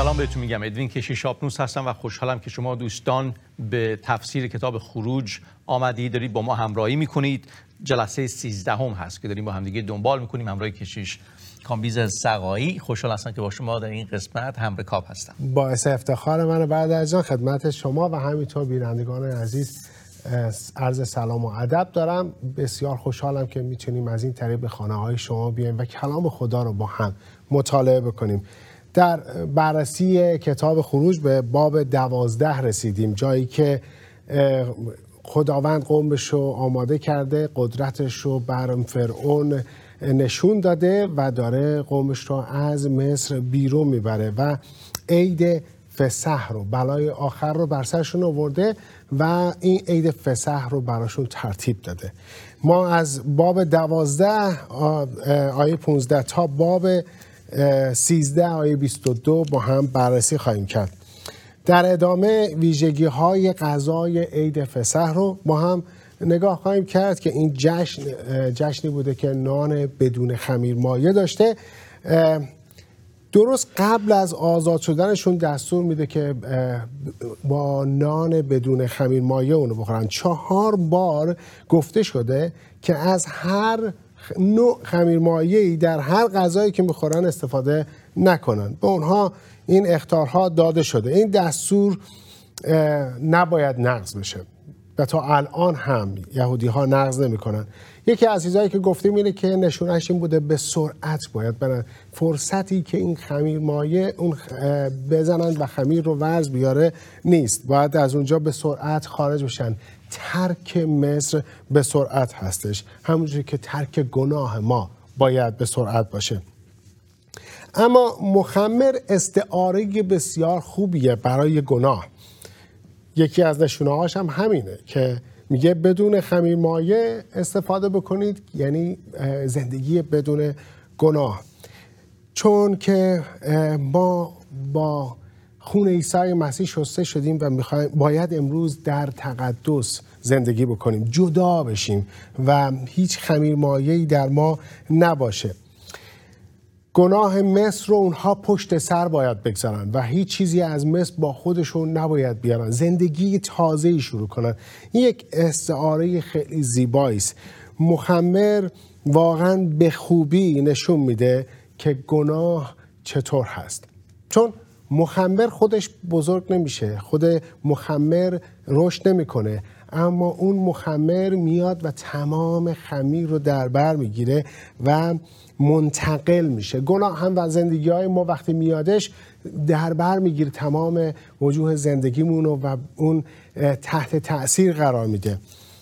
سلام بهتون میگم. ادوین کشیش آبنوس هستم و خوشحالم که شما دوستان به تفسیر کتاب خروج آمدید، دارید با ما همراهی میکنید. جلسه 13 هست که داریم با همدیگه دنبال میکنیم. همراه کشیش کامبیز سقایی. خوشحال هستم که با شما در این قسمت همرکاب هستم. باعث افتخار من بعد جان خدمت شما و همینطور بینندگان عزیز عرض سلام و ادب دارم. بسیار خوشحالم که میتونیم از این طریق به خانه‌های شما بیایم و کلام خدا رو با هم مطالعه بکنیم. در بررسی کتاب خروج به باب 12 رسیدیم، جایی که خداوند قومش رو آماده کرده، قدرتش رو بر فرعون نشون داده و داره قومش رو از مصر بیرون میبره و عید فسح رو، بلای آخر رو بر سرشون آورده و این عید فسح رو براشون ترتیب داده. ما از باب 12 آیه 15 تا باب 13 آیه 22 با هم بررسی خواهیم کرد. در ادامه ویژگی های غذای عید فسح رو با هم نگاه خواهیم کرد که این جشنی بوده که نان بدون خمیر مایه داشته. درست قبل از آزاد شدنشون دستور میده که با نان بدون خمیر مایه اونو بخورن. 4 بار گفته شده که از هر نوع خمیر مایه‌ای در هر غذایی که میخورن استفاده نکنن. به اونها این اخطارها داده شده. این دستور نباید نقض بشه و تا الان هم یهودی ها نقض نمی کنن. یکی از چیزایی که گفتیم اینه که نشونش این بوده به سرعت باید برن. فرصتی که این خمیر مایه اون بزنن و خمیر رو ورز بیاره نیست، باید از اونجا به سرعت خارج بشن. ترک مصر به سرعت هستش، همونجوری که ترک گناه ما باید به سرعت باشه. اما مخمر استعاره بسیار خوبیه برای گناه. یکی از نشونه‌هاش هم همینه که میگه بدون خمیر مایه استفاده بکنید، یعنی زندگی بدون گناه. چون که ما با خون عیسی مسیح شسته شدیم و باید امروز در تقدس زندگی بکنیم، جدا بشیم و هیچ خمیر مایه‌ای در ما نباشه. گناه مصر رو اونها پشت سر باید بگذارن و هیچ چیزی از مصر با خودشون نباید بیارن. زندگی تازه‌ای شروع کنن. این یک استعاره خیلی زیبایی است. مخمر واقعا به خوبی نشون میده که گناه چطور هست. چون مخمر خودش بزرگ نمیشه، خود مخمر رشد نمیکنه، اما اون مخمر میاد و تمام خمیر رو در بر میگیره و منتقل میشه. گناه هم و زندگی های ما وقتی میادش در بر میگیره تمام وجوه زندگیمون و اون تحت تأثیر قرار میده.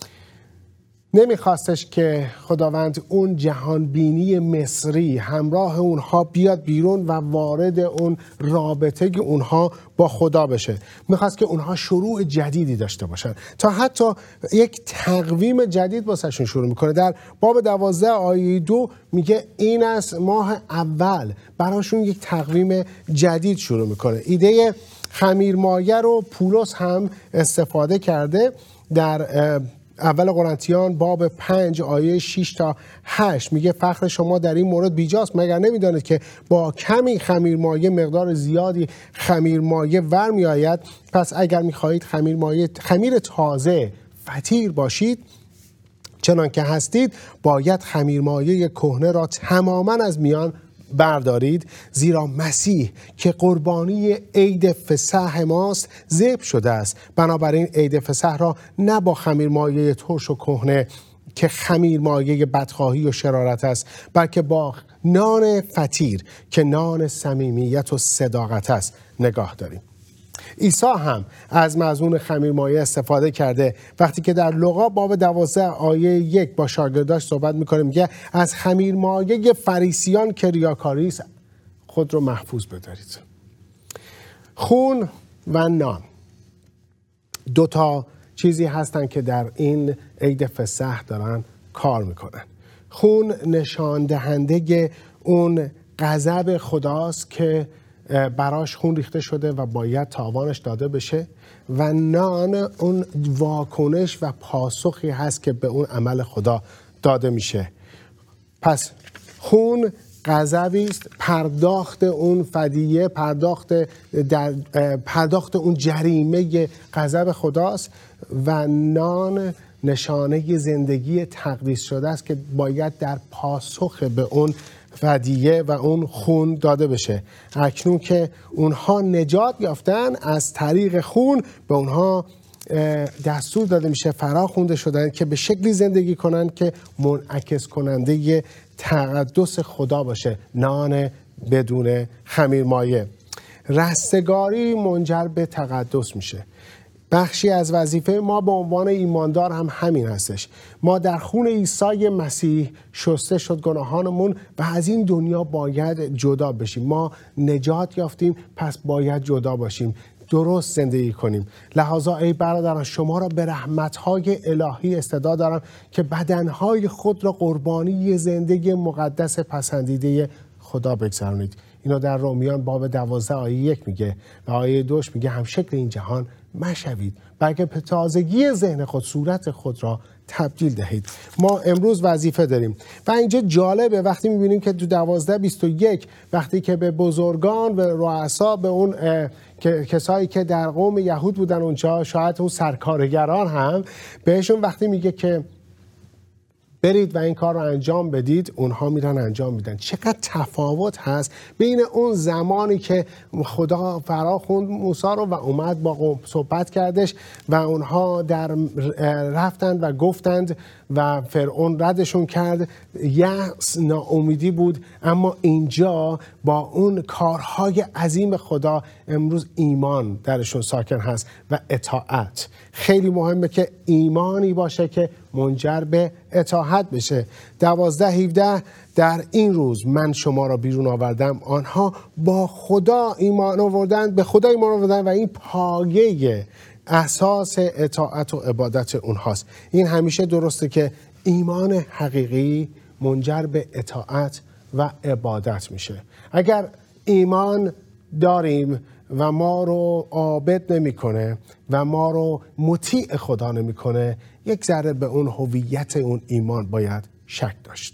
نمیخواستش که خداوند اون جهانبینی مصری همراه اونها بیاد بیرون و وارد اون رابطه اونها با خدا بشه. میخواست که اونها شروع جدیدی داشته باشن، تا حتی یک تقویم جدید واسهشون شروع میکنه. در باب 12 آیه 2 میگه این از ماه اول براشون یک تقویم جدید شروع میکنه. ایده خمیر مایه رو پولس هم استفاده کرده. در اول قرنتیان باب 5 آیه 6 تا 8 میگه فخر شما در این مورد بیجاست، مگر نمیدانید که با کمی خمیر مایه مقدار زیادی خمیر مایه ور می آید؟ پس اگر میخواهید خمیر تازه فطیر باشید چنان که هستید، باید خمیر مایه کهنه را تماما از میان بردارید، زیرا مسیح که قربانی عید فسح ماست ذبح شده است. بنابراین عید فسح را نه با خمیر مایه ترش و کهنه که خمیر مایه بدخواهی و شرارت است، بلکه با نان فطیر که نان صمیمیت و صداقت است نگاه داریم. عیسی هم از مضمون خمیر مایه استفاده کرده. وقتی که در لوقا باب 12 آیه 1 با شاگرداش صحبت میکنه، میگه از خمیر مایه فریسیان که ریاکاری است خود رو محفوظ بدارید. خون و نان 2 چیزی هستن که در این عید فسح دارن کار میکنن. خون نشان دهنده اون غضب خداست که براش خون ریخته شده و باید تاوانش داده بشه، و نان اون واکنش و پاسخی هست که به اون عمل خدا داده میشه. پس خون غضبی است، پرداخت اون فدیه، پرداخت اون جریمه غضب خداست، و نان نشانه زندگی تقدیس شده است که باید در پاسخ به اون فدیه و اون خون داده بشه. اکنون که اونها نجات یافتن، از طریق خون به اونها دستور داده میشه، فرا خوانده شدن که به شکلی زندگی کنن که منعکس کننده تقدس خدا باشه. نان بدون خمیرمایه. رستگاری منجر به تقدس میشه. بخشی از وظیفه ما به عنوان ایماندار هم همین هستش. ما در خون عیسی مسیح شسته شد گناهانمون و از این دنیا باید جدا بشیم. ما نجات یافتیم، پس باید جدا باشیم، درست زندگی کنیم. لحاظا ای برادران، شما را به رحمت‌های الهی استعداد دارم که بدنهای خود را قربانی زندگی مقدس پسندیده خدا بگذارونید. اینو در رومیان باب 12 آیه 1 میگه و آیه 2 میگه هم شکل این جهان مشوید، بلکه به تازگی ذهن خود صورت خود را تبدیل دهید. ما امروز وظیفه داریم و اینجا جالبه وقتی میبینیم که تو 12:21 وقتی که به بزرگان و رؤسا، به اون کسایی که در قوم یهود بودن اونجا، شاید اون سرکارگران هم، بهشون وقتی میگه که برید و این کار رو انجام بدید، اونها میرن انجام میدن. چقدر تفاوت هست بین اون زمانی که خدا فرا خوند موسی رو و اومد با قوم صحبت کردش و اونها رفتند و گفتند و فرعون ردشون کرد، یأس، ناامیدی بود. اما اینجا با اون کارهای عظیم خدا امروز ایمان درشون ساکن هست و اطاعت. خیلی مهمه که ایمانی باشه که منجر به اطاعت بشه. 12:17 در این روز من شما را بیرون آوردم. آنها با خدا ایمان آوردند، به خدا ایمان آوردند و این پایه اساس اطاعت و عبادت اونهاست. این همیشه درسته که ایمان حقیقی منجر به اطاعت و عبادت میشه. اگر ایمان داریم و ما رو عابد نمیکنه و ما رو مطیع خدا نمیکنه، یک ذره به اون هویت اون ایمان باید شک داشت.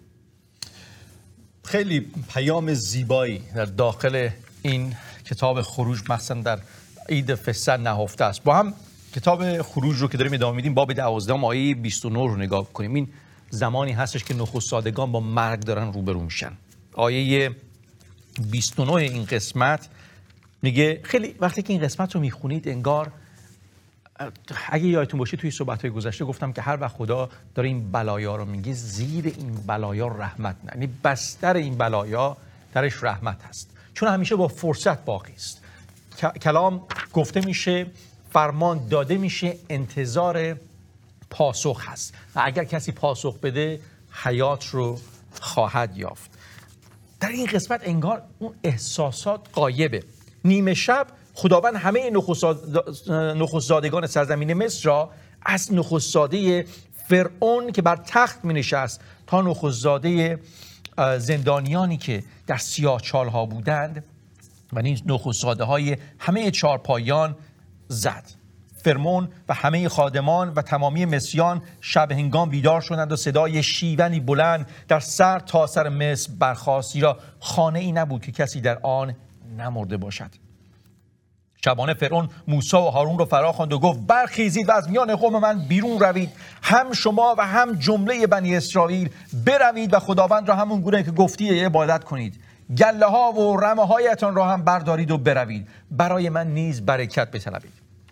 خیلی پیام زیبایی در داخل این کتاب خروج، مثلا در عید فصح نهفته است. با هم کتاب خروج رو که داریم ادامه میدیم، باب 12 آیه 29 رو نگاه کنیم. این زمانی هستش که نخستادگان با مرگ دارن روبرو میشن. آیه 29 این قسمت میگه، خیلی وقتی که این قسمت رو میخونید انگار، اگه یادتون باشه توی صحبت‌های گذشته گفتم که هر وقت خدا داره این بلایا رو میگه، زیر این بلایا رحمت نه، یعنی بستر این بلایا درش رحمت هست، چون همیشه با فرصت باقی است. کلام گفته میشه، فرمان داده میشه، انتظار پاسخ هست و اگر کسی پاسخ بده حیات رو خواهد یافت. در این قسمت انگار اون احساسات غایبه. نیمه شب خداوند همه نخستزادگان سرزمین مصر را، از نخستزاده فرعون که بر تخت می نشست تا نخستزاده زندانیانی که در سیاهچال‌ها بودند و این نخستزاده های همه چارپایان زد. فرعون و همه خادمان و تمامی مصریان شب هنگام بیدار شدند و صدای شیونی بلند در سر تا سر مصر برخاست، زیرا خانه ای نبود که کسی در آن نمرده باشد. شبانه فرعون موسی و هارون را فرا خواند و گفت برخیزید و از میان قوم من بیرون روید، هم شما و هم جمله بنی اسرائیل بروید و خداوند را همون گونه که گفتی عبادت کنید. گله ها و رمه هایتان را هم بردارید و بروید، برای من نیز برکت بطلبید.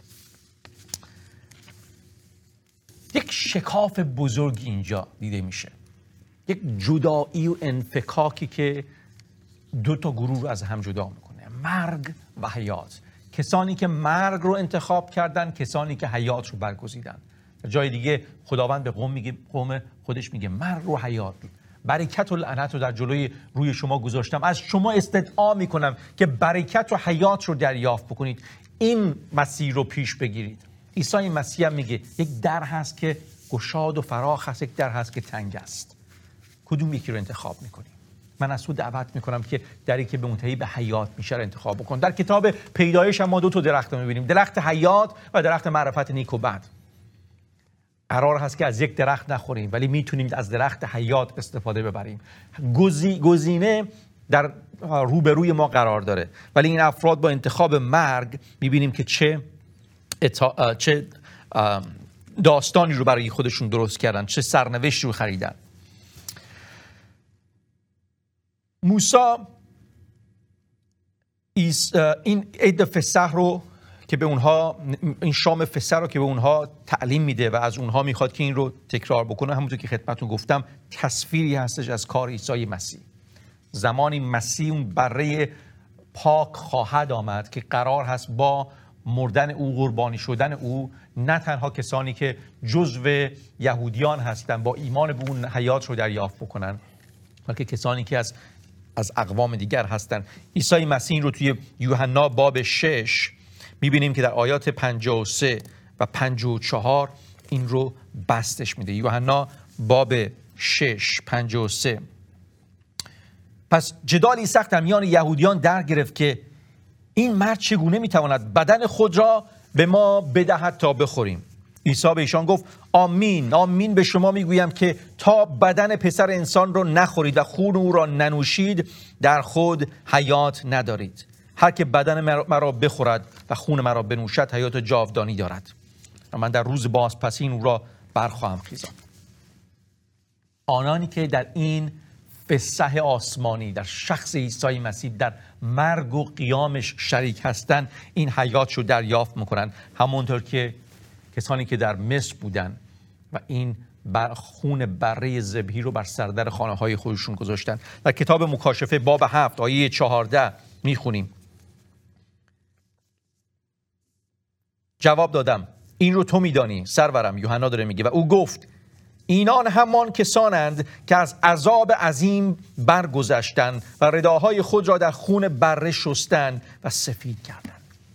یک شکاف بزرگ اینجا دیده میشه، یک جدایی و انفکاکی که دو تا گروه رو از هم جدا میکنه، مرگ و حیات. کسانی که مرگ رو انتخاب کردن، کسانی که حیات رو برگزیدن. جای دیگه خداوند به قوم خودش میگه مرگ رو حیات، برکت و لعنت رو در جلوی روی شما گذاشتم، از شما استدعا میکنم که برکت و حیات رو دریافت بکنید، این مسیر رو پیش بگیرید. عیسی مسیح هم میگه یک در هست که گشاد و فراخ هست، یک در هست که تنگ است. کدوم یکی رو انتخاب میکنی؟ من از تو دعوت میکنم که دری که به منتهی به حیات میشه رو انتخاب بکن. در کتاب پیدایش هم ما دو تا درخت رو میبینیم، درخت حیات و درخت معرفت نیک و بد. قرار هست که از یک درخت نخوریم ولی میتونیم از درخت حیات استفاده ببریم. گزینه در روبروی ما قرار داره، ولی این افراد با انتخاب مرگ میبینیم که چه داستانی رو برای خودشون درست کردن، چه سرنوشتی رو خریدن. موسی این عید فسح رو که به اونها، این شام فسح رو که به اونها تعلیم میده و از اونها میخواد که این رو تکرار بکنه، همونطور که خدمتتون گفتم تصویری هستش از کار عیسی مسیح. زمانی مسیح اون بره پاک خواهد آمد که قرار هست با مردن او، قربانی شدن او، نه تنها کسانی که جزو یهودیان هستند با ایمان به اون حیات رو دریافت بکنن، بلکه کسانی که از اقوام دیگر هستند. عیسی مسیح رو توی یوحنا باب 6 میبینیم که در آیات 53 و 54 این رو بستش میده. یوحنا باب 6 53: پس جدالی سخت در میان یهودیان در گرفت که این مرد چگونه میتواند بدن خود را به ما بدهد تا بخوریم. عیسی به ایشان گفت آمین آمین به شما میگویم که تا بدن پسر انسان را نخورید و خون او را ننوشید در خود حیات ندارید. هر که بدن مرا بخورد و خون مرا بنوشد حیات جاودانی دارد و من در روز بازپسین او را برخواهم خیزاند. آنانی که در این فسح آسمانی در شخص عیسی مسیح در مرگ و قیامش شریک هستند، این حیات رو دریافت میکنن، همونطور که کسانی که در مصر بودن و این خون بره ذبیحی رو بر سردر خانه های خودشون گذاشتن. در کتاب مکاشفه باب 7 آیه 14 میخونیم: جواب دادم این رو تو میدانی سرورم، یوحنا داره میگه، و او گفت اینان همان کسانند که از عذاب عظیم برگذشتند و رداهای خود را در خون بره شستند و سفید کردند.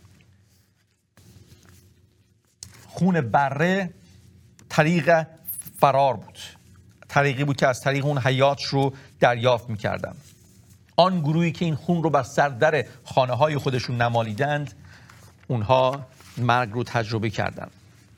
خون بره طریق فرار بود، طریقی بود که از طریق اون حیات رو دریافت میکردن. آن گروهی که این خون رو بر سردر خانه های خودشون نمالیدند، اونها مرگ رو تجربه کردند.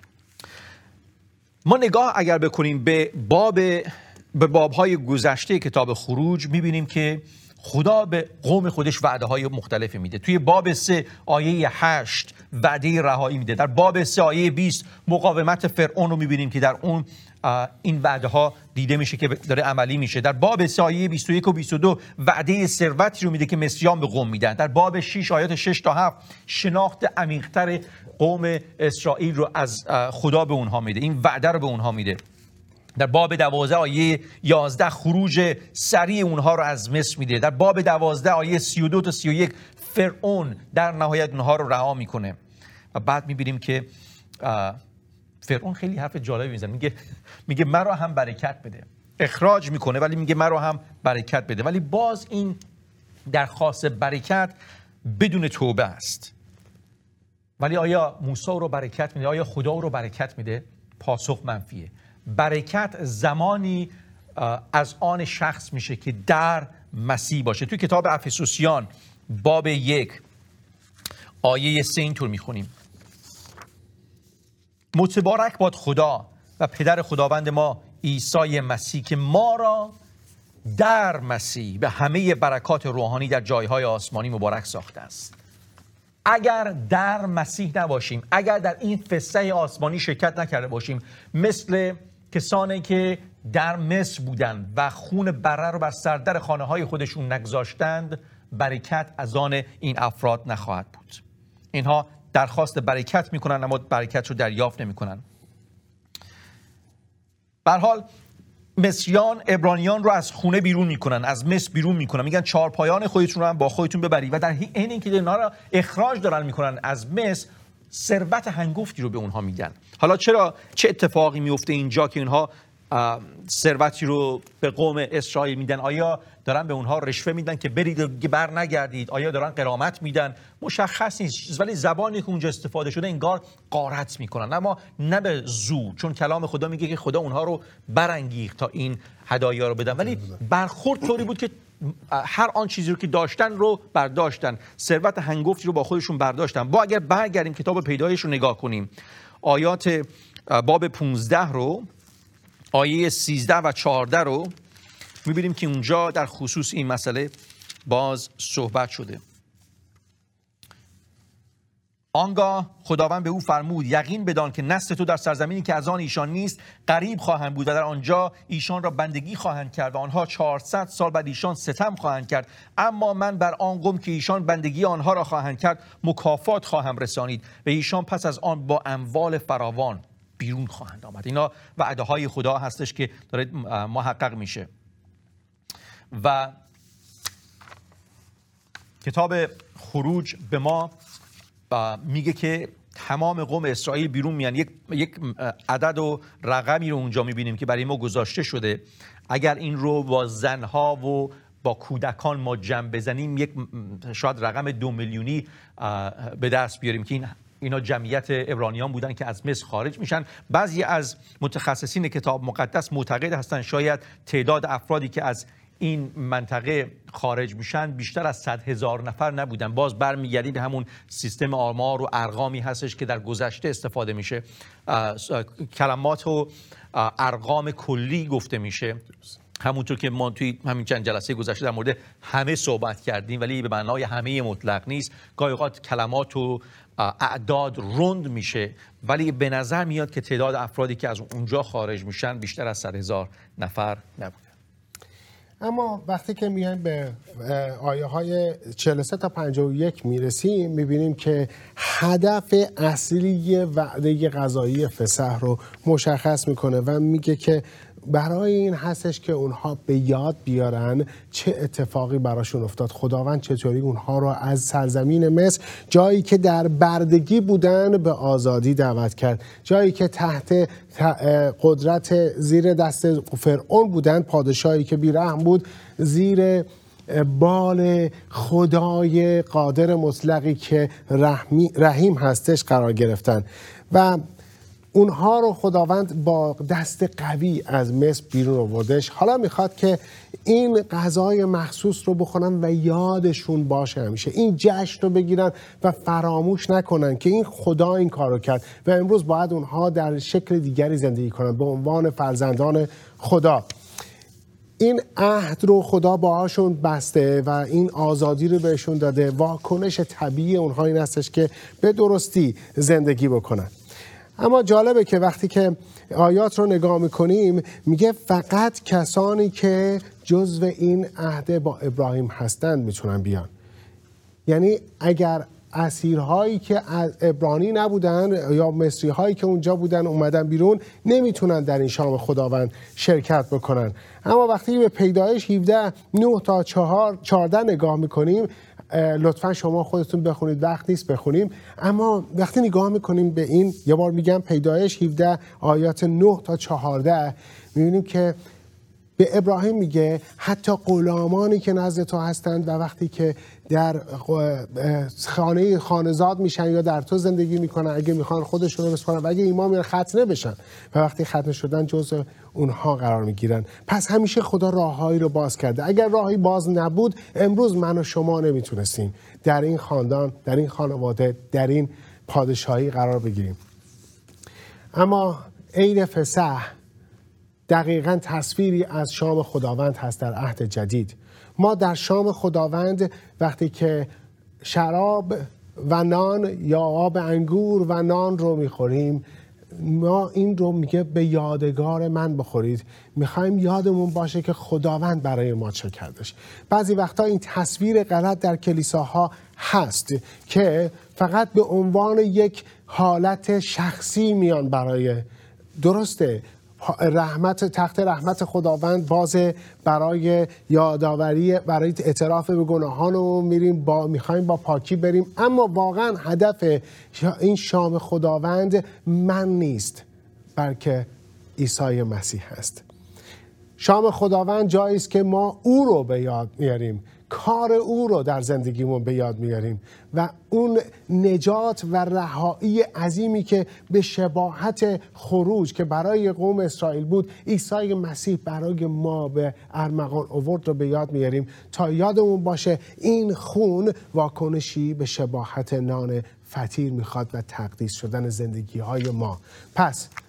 ما نگاه اگر بکنیم به بابهای گذشته کتاب خروج، میبینیم که خدا به قوم خودش وعده های مختلفی میده. توی باب 3 آیه 8 وعده رهایی میده. در باب 3 آیه 20 مقاومت فرعون رو میبینیم که در اون این وعده ها دیده میشه که داره عملی میشه. در باب 3 آیه 21 و 22 وعده ثروتی رو میده که مصریان به قوم میدن. در باب 6 آیات 6 تا 7 شناخت عمیق‌تر قوم اسرائیل رو از خدا به اونها میده، این وعده رو به اونها میده. در باب 12 آیه 11 خروج سریع اونها رو از مصر میده. در باب 12 آیه 32 تا 31 فرعون در نهایت اونها رو رها میکنه. و بعد میبینیم که فرعون خیلی حرف جالبی میزنه، میگه مرا هم برکت بده. اخراج میکنه ولی میگه مرا هم برکت بده. ولی باز این درخواست برکت بدون توبه است. ولی آیا موسی رو برکت میده؟ آیا خدا رو برکت میده؟ پاسخ منفیه. برکت زمانی از آن شخص میشه که در مسیح باشه. توی کتاب افسوسیان باب 1 آیه 3 اینطور میخونیم: متبارک باد خدا و پدر خداوند ما عیسی مسیح که ما را در مسیح به همه برکات روحانی در جایهای آسمانی مبارک ساخته است. اگر در مسیح نباشیم، اگر در این فسح آسمانی شرکت نکرده باشیم، مثل کسانی که در مصر بودند و خون بره رو بر سردر خانه های خودشون نگذاشتند، برکت از آن این افراد نخواهد بود. اینها درخواست برکت میکنن اما برکت رو دریافت نمیکنن. به هر حال مصریان عبرانیان رو از خونه بیرون میکنن، از مصر بیرون میکنن، میگن چهارپایان خودتون رو هم با خودتون ببرید. و در این اینکه اینا رو اخراج دارن میکنن از مصر، ثروت هنگفتی رو به اونها میدن. حالا چه اتفاقی میفته اینجا که اینها ثروتی رو به قوم اسرائیل میدن؟ آیا دارن به اونها رشوه میدن که برید بر نگردید؟ آیا دارن غرامت میدن؟ مشخص نیست، ولی زبانی که اونجا استفاده شده انگار غارت میکنن، اما نه به زور، چون کلام خدا میگه که خدا اونها رو برانگیخت تا این هدایا رو بدن. ولی برخورد طوری بود که هر آن چیزی رو که داشتن رو برداشتن، ثروت هنگفتی رو با خودشون برداشتن. با اگر برگردیم کتاب پیدایش رو نگاه کنیم، آیات باب 15 رو آیه 13 و 14 رو می‌بینیم که اونجا در خصوص این مسئله باز صحبت شده. آنگاه خداوند به او فرمود یقین بدان که نسل تو در سرزمینی که از آن ایشان نیست غریب خواهند بود و در آنجا ایشان را بندگی خواهند کرد و آنها 400 سال بعد ایشان ستم خواهند کرد، اما من بر آن قوم که ایشان بندگی آنها را خواهند کرد مکافات خواهم رسانید و ایشان پس از آن با اموال فراوان بیرون خواهند آمد. اینا وعده های خدا هستش که داره محقق میشه. و کتاب خروج به ما میگه که تمام قوم اسرائیل بیرون میان. یک عدد و رقمی رو اونجا میبینیم که برای ما گذاشته شده. اگر این رو با زنها و با کودکان ما جمع بزنیم شاید رقم 2 میلیونی به دست بیاریم که اینا جمعیت عبرانیان بودن که از مصر خارج میشن. بعضی از متخصصین کتاب مقدس معتقد هستن شاید تعداد افرادی که از این منطقه خارج میشن بیشتر از 100,000 نفر نبودن. باز برمیگردیم به همون سیستم آمار و ارقامی هستش که در گذشته استفاده میشه. کلمات و ارقام کلی گفته میشه، همونطور که ما توی همین چند جلسه گذشته در مورد همه صحبت کردیم، ولی به معنای همه مطلق نیست. گاهی اوقات کلمات و اعداد رند میشه، ولی به نظر میاد که تعداد افرادی که از اونجا خارج میشن بیشتر از 100,000 نفر نبوده. اما وقتی که میایم به آیه های 43 تا 51 میرسیم میبینیم که هدف اصلی وعده غذایی فسح رو مشخص میکنه و میگه که برای این هستش که اونها به یاد بیارن چه اتفاقی براشون افتاد، خداوند چطوری اونها رو از سرزمین مصر، جایی که در بردگی بودن، به آزادی دعوت کرد، جایی که تحت قدرت زیر دست فرعون بودن، پادشاهی که بیرحم بود، زیر بال خدای قادر مطلقی که رحیم هستش قرار گرفتن و اونها رو خداوند با دست قوی از مصر بیرون آوردش. حالا میخواد که این غذای مخصوص رو بخورن و یادشون باشه همیشه، این جشن رو بگیرن و فراموش نکنن که این خدا این کار رو کرد و امروز باید اونها در شکل دیگری زندگی کنن به عنوان فرزندان خدا. این عهد رو خدا باهاشون بسته و این آزادی رو بهشون داده. واکنش طبیعی اونها این هستش که به درستی زندگی بکنن. اما جالبه که وقتی که آیات رو نگاه میکنیم میگه فقط کسانی که جزو این عهد با ابراهیم هستند میتونن بیان. یعنی اگر اسیرهایی که از عبرانی نبودن یا مصری هایی که اونجا بودن اومدن بیرون نمیتونن در این شام خداوند شرکت بکنن. اما وقتی به پیدایش 17 9 تا 14 نگاه میکنیم، لطفا شما خودتون بخونید، وقت نیست بخونیم، اما وقتی نگاه میکنیم به این، یه بار میگم پیدایش 17 آیات 9 تا 14 میبینیم که به ابراهیم میگه حتی غلامانی که نزد تو هستند و وقتی که در خانه‌زاد میشن یا در تو زندگی میکنن، اگه میخوان خودشون رو بسپارن و اگه ایمان میارن ختنه بشن و وقتی ختنه شدن جزء اونها قرار میگیرن. پس همیشه خدا راههایی رو باز کرده. اگر راهی باز نبود امروز من و شما نمیتونستیم در این خاندان، در این خانواده، در این پادشاهی قرار بگیریم. اما عید فسح دقیقاً تصویری از شام خداوند هست در عهد جدید. ما در شام خداوند وقتی که شراب و نان یا آب انگور و نان رو میخوریم، ما این رو میگه به یادگار من بخورید. میخوایم یادمون باشه که خداوند برای ما چه کردش. بعضی وقتا این تصویر غلط در کلیساها هست که فقط به عنوان یک حالت شخصی میان برای، درسته، رحمت، تخت رحمت خداوند بازه برای یادآوری، برای اعتراف به گناهانمون میریم، میخوایم با پاکی بریم، اما واقعا هدف این شام خداوند من نیست بلکه عیسی مسیح است. شام خداوند جایی است که ما او رو به یاد میاریم، کار او رو در زندگیمون به یاد میاریم و اون نجات و رهایی عظیمی که به شباهت خروج که برای قوم اسرائیل بود، عیسی مسیح برای ما به ارمغان آورد رو به یاد میاریم تا یادمون باشه این خون واکنشی به شباهت نان فطیر میخواد و تقدیس شدن زندگی های ما. پس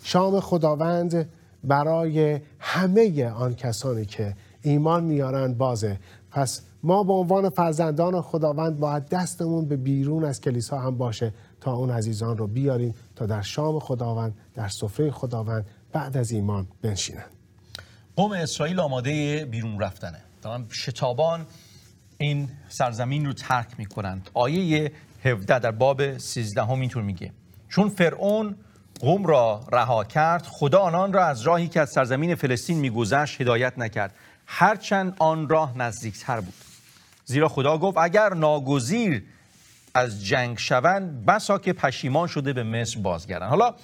شام خداوند برای همه آن کسانی که ایمان میارن بازه. پس ما به عنوان فرزندان خداوند باید دستمون به بیرون از کلیسا هم باشه تا اون عزیزان رو بیاریم تا در شام خداوند، در سفره خداوند بعد از ایمان بنشینن. قوم اسرائیل آماده بیرون رفتنه. شتابان این سرزمین رو ترک میکنند. آیه 17 در باب 13 اینطور میگه: چون فرعون قوم را رها کرد، خدا آنان را از راهی که از سرزمین فلسطین میگذشت هدایت نکرد، هرچند آن راه نزدیکتر بود. زیرا خدا گفت اگر ناگزیر از جنگ شوند، بسا که پشیمان شده به مصر بازگردند. حالا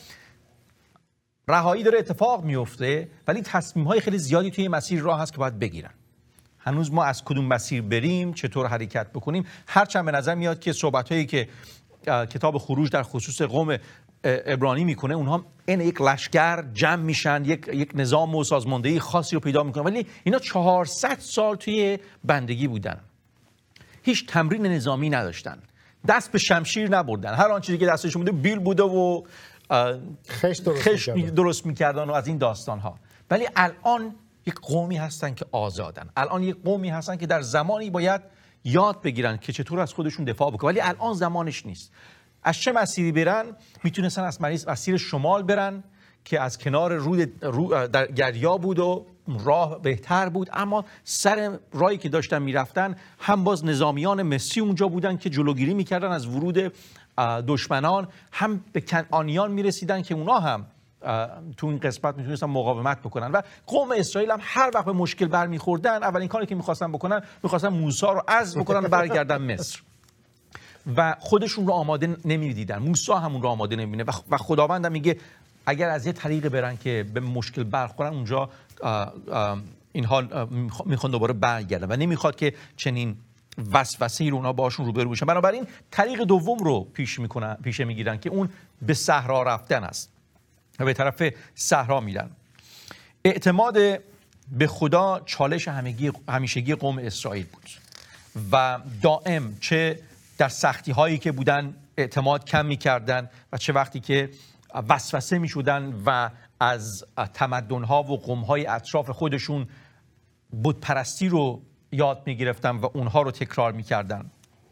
رهایی داره اتفاق میفته، ولی تصمیم‌های خیلی زیادی توی مسیر راه هست که باید بگیرن. هنوز ما از کدوم مسیر بریم، چطور حرکت بکنیم، هرچند به نظر میاد که صحبت‌هایی که کتاب خروج در خصوص قوم عبرانی میکنه، اونها این یک لشکر جمع میشن، یک نظام و سازماندهی خاصی رو پیدا میکنن، ولی اینا 400 سال توی بندگی بودن، هیچ تمرین نظامی نداشتن، دست به شمشیر نبردن، هر آن چیزی که دستشون بوده بیل بوده و خش درست میکردن و از این داستان ها. ولی الان یک قومی هستن که آزادن، الان یک قومی هستن که در زمانی باید یاد بگیرن که چطور از خودشون دفاع بکنن، ولی الان زمانش نیست. از چه مسیری برن؟ میتونستن از مسیر شمال برن که از کنار رود در گریا بود و راه بهتر بود، اما سر راهی که داشتن میرفتن هم باز نظامیان مصری اونجا بودن که جلوگیری میکردن از ورود دشمنان، هم به کنعانیان میرسیدن که اونا هم تو این قسمت میتونستن مقاومت بکنن. و قوم اسرائیل هم هر وقت به مشکل برمیخوردن، اولین کاری که میخواستن بکنن، میخواستن موسی رو عزل بکنن و برگردن مصر و خودشون رو آماده نمیدیدن. موسی همون رو آماده نمیبینه و خداوند هم میگه اگر از یه طریق برن که به مشکل برخورن، اونجا اینها میخوان دوباره برگردن و نمیخواد که چنین وسوسه‌ای رو اونا باشون روبرو بشن. بنابراین طریق دوم رو پیش میگیرن که اون به صحرا رفتن است و به طرف صحرا میرن. اعتماد به خدا چالش همیشگی قوم اسرائیل بود و دائم چه در سختی هایی که بودن اعتماد کم میکردن و چه وقتی که وسوسه میشدن و از تمدن ها و قوم های اطراف خودشون بت پرستی رو یاد میگرفتن و اونها رو تکرار میکردن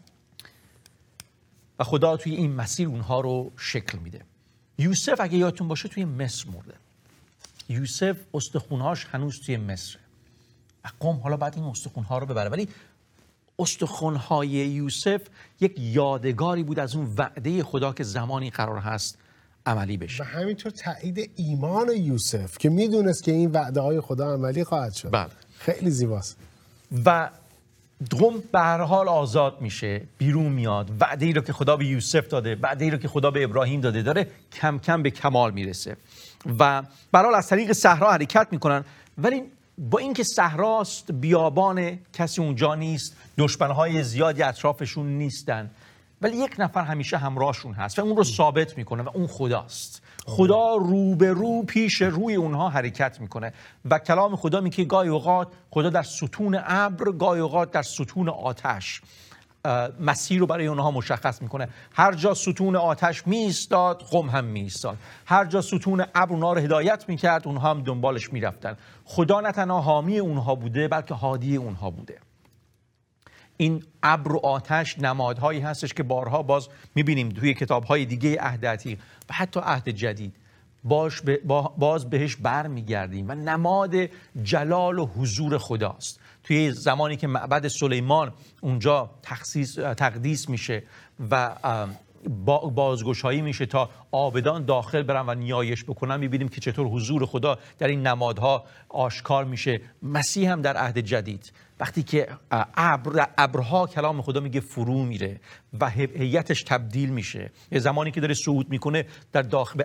و خدا توی این مسیر اونها رو شکل میده. یوسف اگه یادتون باشه توی مصر مرده. یوسف استخونهاش هنوز توی مصره و قوم حالا بعد این استخونها رو ببره، ولی استخونهای یوسف یک یادگاری بود از اون وعده خدا که زمانی قرار هست عملی بشه. و همینطور تایید ایمان یوسف که میدونست که این وعده های خدا عملی خواهد شد. بله. خیلی زیباست. و قوم به هر حال آزاد میشه، بیرون میاد، وعده ای رو که خدا به یوسف داده، وعده ای رو که خدا به ابراهیم داده داره کم کم به کمال میرسه و به هر حال از طریق صحرا حرکت میکنن. ولی با اینکه صحراست، بیابان، کسی اونجا نیست، دشمنهای زیادی اطرافشون نیستن، ولی یک نفر همیشه همراهشون هست و اون رو ثابت میکنه و اون خداست. خدا روبرو پیش روی اونها حرکت میکنه و کلام خدا میگه گاهی اوقات خدا در ستون ابر، گاهی اوقات در ستون آتش مسیر رو برای اونها مشخص میکنه. هر جا ستون آتش میایستاد، قوم هم میایستاد. هر جا ستون ابر اونها رو هدایت میکرد، اونها هم دنبالش میرفتن. خدا نه تنها حامی اونها بوده، بلکه هادی اونها بوده. این ابر و آتش نمادهایی هستش که بارها باز میبینیم توی کتاب‌های دیگه عهد عتیق و حتی عهد جدید باز بهش برمیگردیم و نماد جلال و حضور خداست. توی زمانی که معبد سلیمان اونجا تقدیس میشه و بازگشایی میشه تا عابدان داخل برن و نیایش بکنن، میبینیم که چطور حضور خدا در این نمادها آشکار میشه. مسیح هم در عهد جدید وقتی که ابرها، کلام خدا میگه فرو میره و هیئتش تبدیل میشه، یه زمانی که داره صعود میکنه در داخل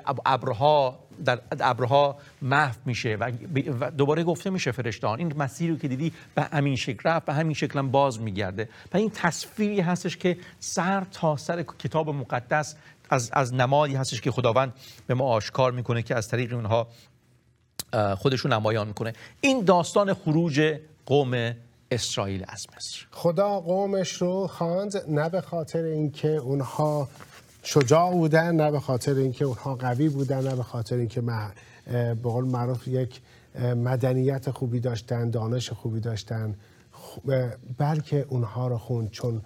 ابرها محو میشه و دوباره گفته میشه فرشتهان این مسیری که دیدی به همین شکل رفت، به همین شکل هم باز میگرده. و این تصویری هستش که سر تا سر کتاب مقدس از نمادی هستش که خداوند به ما آشکار میکنه که از طریق اونها خودشون نمایان میکنه. این داستان خروج قوم اسرائیل از مصر. خدا قومش رو خواند نه به خاطر اینکه اونها شجاع بودن، نه به خاطر اینکه اونها قوی بودن، نه به خاطر اینکه به قول معروف یک مدنیت خوبی داشتن، دانش خوبی داشتن، بلکه اونها رو خوند چون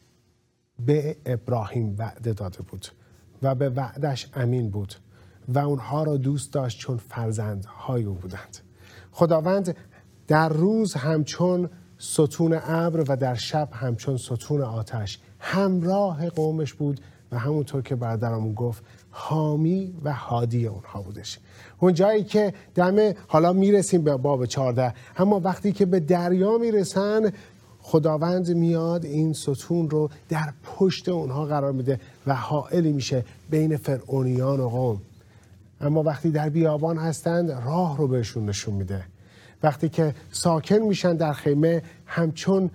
به ابراهیم وعده داده بود و به وعدش امین بود و اونها رو دوست داشت چون فرزندهای او بودند. خداوند در روز همچون ستون ابر و در شب همچون ستون آتش همراه قومش بود و همونطور که برادرمون گفت حامی و هادی اونها بودش. اون جایی که حالا میرسیم به باب 14، اما وقتی که به دریا میرسن خداوند میاد این ستون رو در پشت اونها قرار میده و حائلی میشه بین فرعونیان و قوم. اما وقتی در بیابان هستند راه رو بهشون نشون میده. وقتی که ساکن میشن در خیمه همچون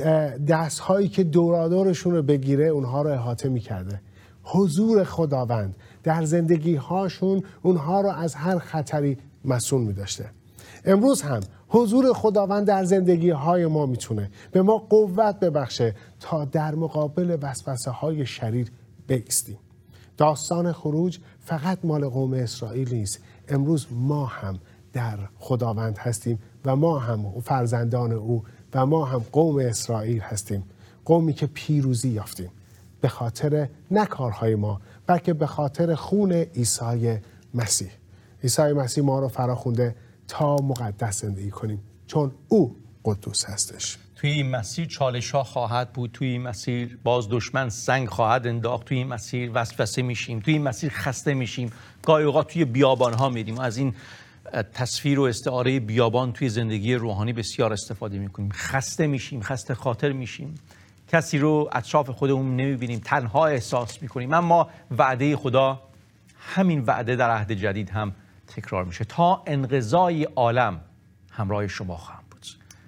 دستهایی که دورادورشون رو بگیره اونها رو احاطه میکرده. حضور خداوند در زندگی هاشون اونها رو از هر خطری مصون میداشته. امروز هم حضور خداوند در زندگی های ما میتونه به ما قوت ببخشه تا در مقابل وسوسه های شریر بایستیم. داستان خروج فقط مال قوم اسرائیل نیست. امروز ما هم در خداوند هستیم و ما هم فرزندان او و ما هم قوم اسرائیل هستیم. قومی که پیروزی یافتیم به خاطر نه کارهای ما بلکه به خاطر خون عیسی مسیح. عیسی مسیح ما رو فراخونده تا مقدس زندگی کنیم چون او قدوس هستش. توی این مسیر چالش ها خواهد بود، توی این مسیر باز دشمن سنگ خواهد انداخت، توی این مسیر وسوسه میشیم، توی این مسیر خسته میشیم. گاهی اوقات توی بیابان ها میریم. از این تصویر و استعاره بیابان توی زندگی روحانی بسیار استفاده میکنیم. خسته میشیم، خسته خاطر میشیم، کسی رو اطراف خودمون نمیبینیم، تنها احساس میکنیم. اما وعده خدا، همین وعده در عهد جدید هم تکرار میشه: تا انقضای عالم همراه شما خواهم بود.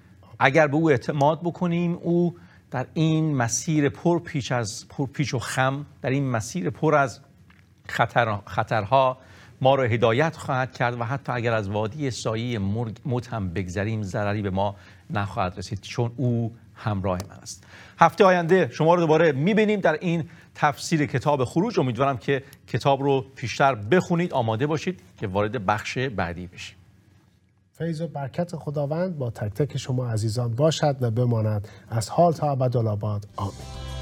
اگر به او اعتماد بکنیم، او در این مسیر پرپیچ و خم، در این مسیر پر از خطرها ما رو هدایت خواهد کرد و حتی اگر از وادی سایه موت هم بگذریم ضرری به ما نخواهد رسید چون او همراه من است. هفته آینده شما رو دوباره میبینیم در این تفسیر کتاب خروج. امیدوارم که کتاب رو پیشتر بخونید، آماده باشید که وارد بخش بعدی بشیم. فیض و برکت خداوند با تک تک شما عزیزان باشد و بماند از حال تا ابدالآباد. آمین.